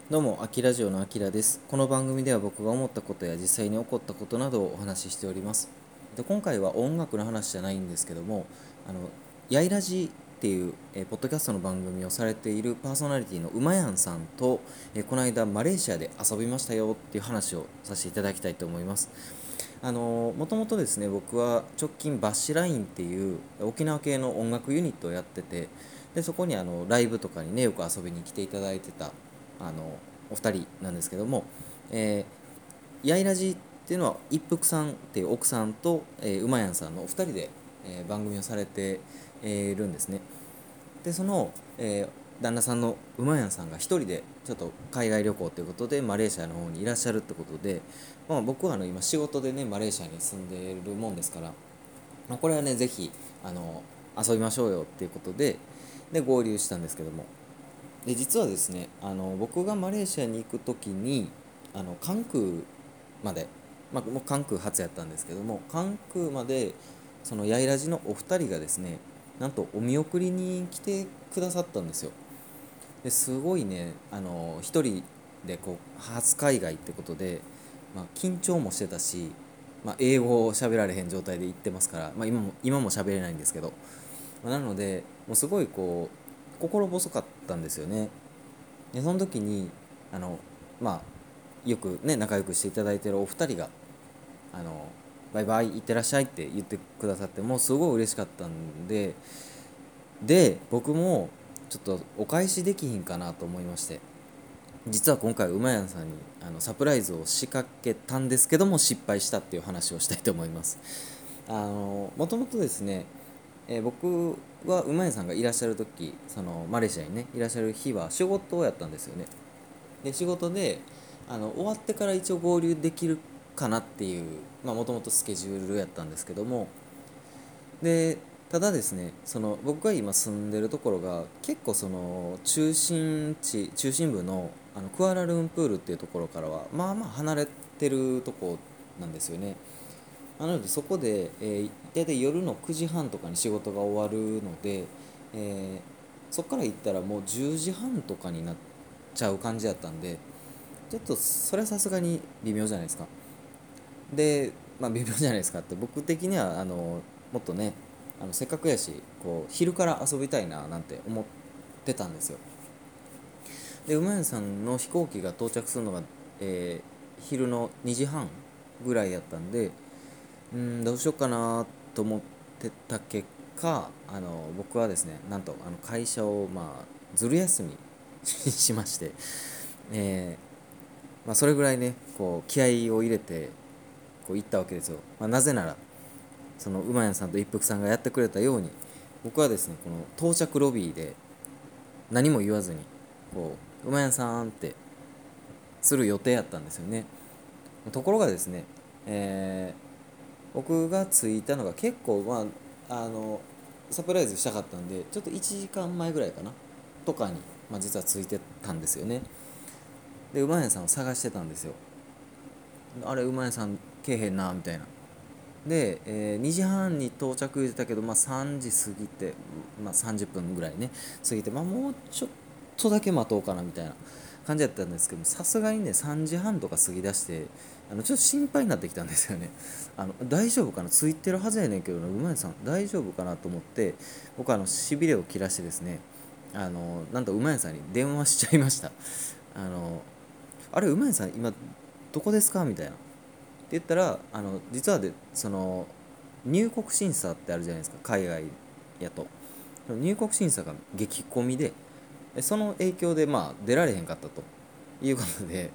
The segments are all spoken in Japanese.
どうも、アキラジオのアキラです。この番組では僕が思ったことや実際に起こったことなどをお話ししております。で、今回は音楽の話じゃないんですけども、ヤイラジっていう、ポッドキャストの番組をされているパーソナリティのうまやんさんと、この間マレーシアで遊びましたよっていう話をさせていただきたいと思います。もともとですね、僕は直近バッシュラインっていう沖縄系の音楽ユニットをやってて、でそこにライブとかにねよく遊びに来ていただいてたお二人なんですけども、えやいらじっていうのは一服さんっていう奥さんと、うまやんさんのお二人で、番組をされて、いるんですね。でその、旦那さんのうまやんさんが一人でちょっと海外旅行ということでマレーシアの方にいらっしゃるってことで、僕は今仕事でねマレーシアに住んでいるもんですから、これはねぜひあの遊びましょうよっていうことで合流したんですけども、で実はですね僕がマレーシアに行く時に関空まで、もう関空初やったんですけども、関空までそのやいらじのお二人がですねなんとお見送りに来てくださったんですよ。ですごいね一人でこう初海外ってことで、緊張もしてたし、英語を喋られへん状態で行ってますから、今も喋れないんですけど、なのでもうすごいこう心細かったんですよね。でその時にあのまあよくね仲良くしていただいてるお二人があのバイバイ行ってらっしゃいって言ってくださって、もうすごい嬉しかったんで僕もちょっとお返しできひんかなと思いまして、実は今回うまやんさんにサプライズを仕掛けたんですけども失敗したっていう話をしたいと思います。もともとですね、僕はうまやんさんがいらっしゃる時、そのマレーシアにねいらっしゃる日は仕事をやったんですよね。で仕事で終わってから一応合流できるかなっていうもともとスケジュールやったんですけども、でただですね、その僕が今住んでるところが結構その中心部のクアラルンプールっていうところからは離れてるとこなんですよね。なのでそこで、大体夜の9時半とかに仕事が終わるので、そこから行ったらもう10時半とかになっちゃう感じだったんで、ちょっとそれはさすがに微妙じゃないですか。で、微妙じゃないですかって僕的にはもっとねせっかくやしこう昼から遊びたいななんて思ってたんですよ。で馬屋さんの飛行機が到着するのが、昼の2時半ぐらいやったんで、どうしようかなと思ってた結果僕はですねなんと会社をずる休みしまして、えそれぐらいねこう気合を入れてこう行ったわけですよ。なぜならその馬屋さんと一服さんがやってくれたように、僕はですねこの到着ロビーで何も言わずにこう馬屋さんってする予定やったんですよね。ところがですね、えー僕が着いたのが結構サプライズしたかったんでちょっと1時間前ぐらいかなとかに、実は着いてたんですよね。で馬屋さんを探してたんですよ。あれ馬屋さん来えへんなみたいな。で、2時半に到着言ってたけど、3時過ぎて、30分ぐらいね過ぎて、もうちょっとだけ待とうかなみたいな感じだったんですけど、さすがにね3時半とか過ぎ出してちょっと心配になってきたんですよね。大丈夫かな、ついてるはずやねんけどな、うまいさん大丈夫かなと思って、僕しびれを切らしてですね、なんとうまいさんに電話しちゃいました。あのあれうまいさん今どこですかみたいな言ったら、実はその入国審査ってあるじゃないですか、海外やと。入国審査が激混みで、その影響で出られへんかったということで、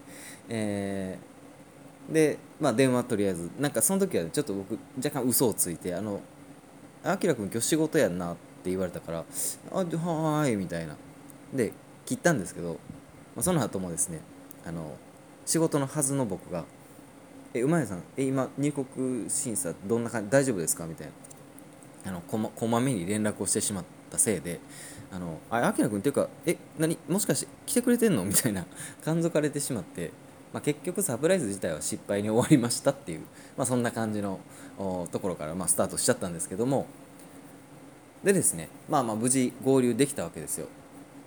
電話とりあえずなんかその時はちょっと僕若干嘘をついて「あきらくん今日仕事やんな」って言われたから「はーい」みたいなで切ったんですけど、その後もですねあの仕事のはずの僕がうまやさん、今、入国審査どんな感じ、大丈夫ですかみたいな。こまめに連絡をしてしまったせいで、あきらくんっていうか、もしかして来てくれてんのみたいな感づかれてしまって、結局サプライズ自体は失敗に終わりましたっていう、そんな感じのところから、スタートしちゃったんですけども、でですね、無事合流できたわけですよ。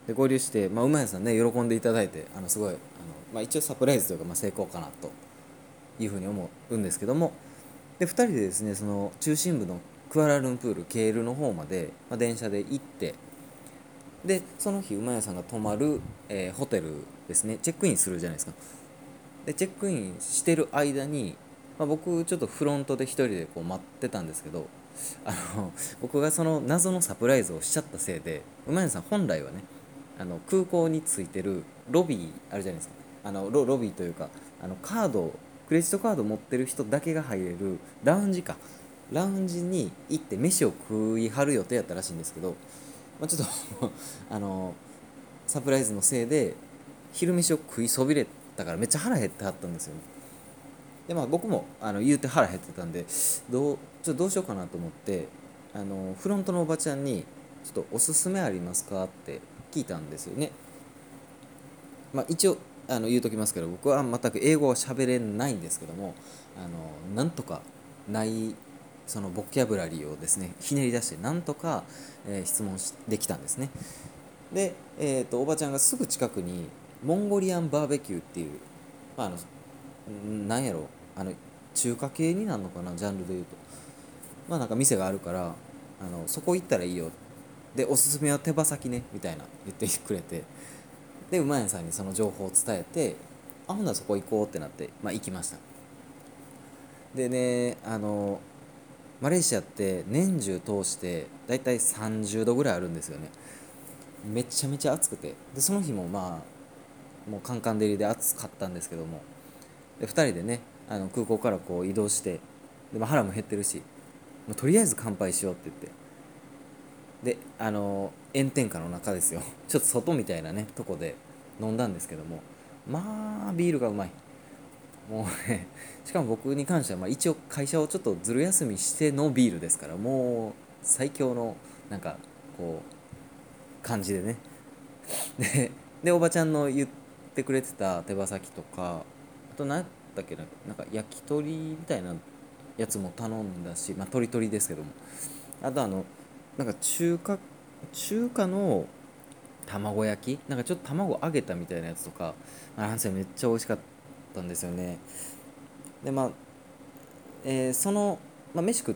で合流して、うまいさんね喜んでいただいてすごい一応サプライズというか、成功かなというふうに思うんですけども、で2人でですねその中心部のクアラルンプールケールの方まで、電車で行って、でその日馬屋さんが泊まる、ホテルですねチェックインするじゃないですか。でチェックインしてる間に、僕ちょっとフロントで一人でこう待ってたんですけど、あの僕がその謎のサプライズをしちゃったせいで、馬屋さん本来はね空港についてるロビーあるじゃないですか。ロビーというかカードクレジットカード持ってる人だけが入れるラウンジに行って飯を食いはる予定やったらしいんですけど、ちょっとあのサプライズのせいで昼飯を食いそびれたからめっちゃ腹減ってはったんですよね。で僕も言うて腹減ってたんでどうしようかなと思って、フロントのおばちゃんに「ちょっとおすすめありますか?」って聞いたんですよね。一応言うときますけど、僕は全く英語は喋れないんですけども、なんとかないそのボキャブラリーをですねひねり出してなんとか、質問できたんですね。で、おばちゃんがすぐ近くにモンゴリアンバーベキューっていう、まあ、なんやろ中華系になるのかな、ジャンルで言うと、なんか店があるからそこ行ったらいいよ、でおすすめは手羽先ねみたいな言ってくれて、でうまやんさんにその情報を伝えて、ほんならそこ行こうってなって、行きました。でねマレーシアって年中通してだいたい30度ぐらいあるんですよね。めちゃめちゃ暑くて、でその日ももうカンカン照りで暑かったんですけども、で2人でね空港からこう移動して、でも腹も減ってるし、もうとりあえず乾杯しようって言って、で炎天下の中ですよちょっと外みたいなねとこで飲んだんですけども、ビールがうまい。もうね、しかも僕に関しては一応会社をちょっとずる休みしてのビールですから、もう最強のなんかこう感じでね。でおばちゃんの言ってくれてた手羽先とか、あと何だっけな、なんか焼き鳥みたいなやつも頼んだし、鳥鳥ですけども、あとなんか中華の卵焼き、なんかちょっと卵揚げたみたいなやつとか、なんせめっちゃ美味しかったんですよね。でその、飯食って、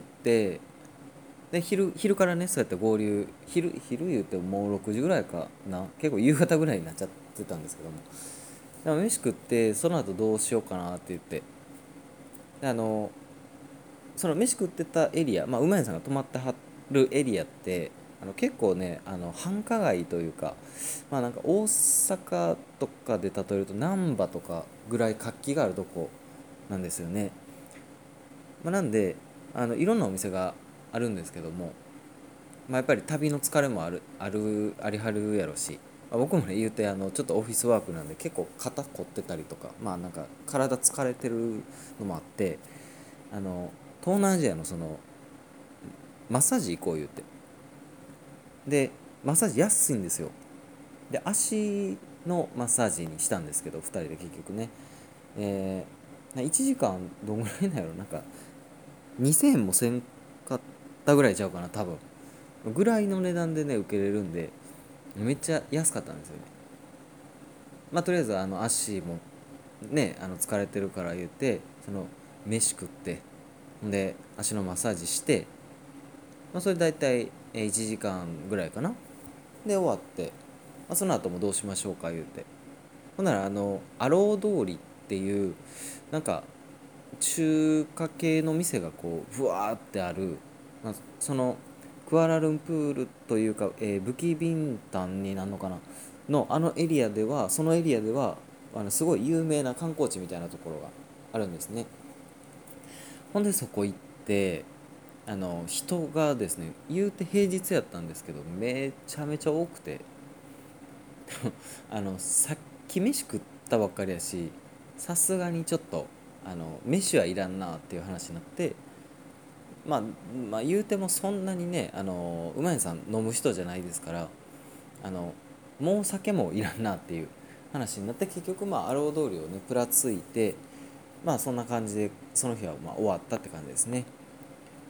で昼からねそうやって合流、昼言うてもう6時ぐらいかな、結構夕方ぐらいになっちゃってたんですけども、でも飯食ってその後どうしようかなって言って、でその飯食ってたエリア、うまやさんが泊まってはるエリアって結構ね繁華街というか、なんか大阪とかで例えると難波とかぐらい活気があるとこなんですよね。なんでいろんなお店があるんですけども、やっぱり旅の疲れもありはるやろし、僕もね言うてちょっとオフィスワークなんで結構肩凝ってたりとか、なんか体疲れてるのもあって、東南アジアのそのマッサージ行こう言って、でマッサージ安いんですよ。で足のマッサージにしたんですけど、2人で結局ね、1時間どんぐらいなんやろ、なんか2000円もせんかったぐらいちゃうかな多分、ぐらいの値段でね受けれるんで、めっちゃ安かったんですよね。とりあえず足もね疲れてるから言って、その飯食って、で足のマッサージして、それ大体1時間ぐらいかな、で終わって、その後もどうしましょうか言うて、ほんならアロー通りっていうなんか中華系の店がこうブワーってある、そのクアラルンプールというか、ブキビンタンになるのかなのエリアでは、そのエリアではすごい有名な観光地みたいなところがあるんですね。ほんでそこ行って、人がですね言うて平日やったんですけどめちゃめちゃ多くてさっき飯食ったばっかりやし、さすがにちょっと飯はいらんなっていう話になって、言うてもそんなにねうまいさん飲む人じゃないですから、あのもう酒もいらんなっていう話になって、結局アロー通りをねプラついて、そんな感じでその日は終わったって感じですね。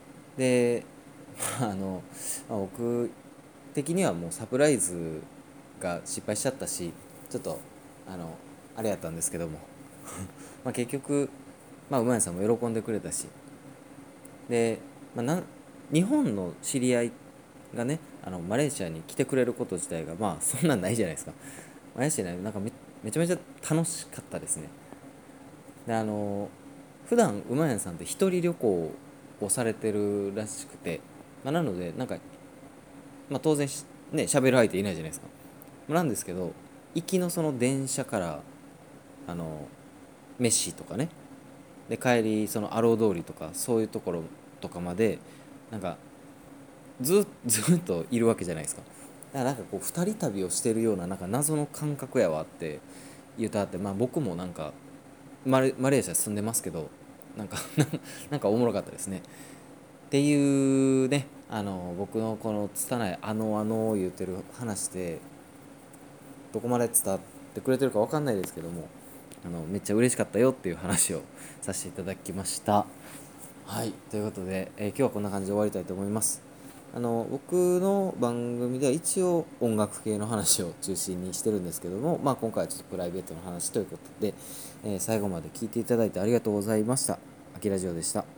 で僕的にはもうサプライズが失敗しちゃったし、ちょっとあれやったんですけどもまあ結局、まあ、馬屋さんも喜んでくれたし、で、まあ、日本の知り合いがね、マレーシアに来てくれること自体がまあそんなんないじゃないですか。マレーシアね、なんかめちゃめちゃ楽しかったですね。で、普段馬屋さんって一人旅行をされてるらしくて、まあ、なのでなんか、まあ、当然ね喋る相手いないじゃないですか。なんですけど、行きのその電車からあのメッシとかね、で帰りそのアロー通りとかそういうところとかまでなんかずっといるわけじゃないですか。だからなんかこう二人旅をしてるようななんか謎の感覚やわって言うたって、まあ僕もなんかマレーシア住んでますけど、なんかなんかおもろかったですね。っていうね、僕のこの拙い言うてる話でどこまで伝わってくれてるか分かんないですけども、めっちゃ嬉しかったよっていう話をさせていただきました。はい、ということで、今日はこんな感じで終わりたいと思います。僕の番組では一応音楽系の話を中心にしてるんですけども、まあ、今回はちょっとプライベートの話ということで、最後まで聞いていただいてありがとうございました。あきラジオでした。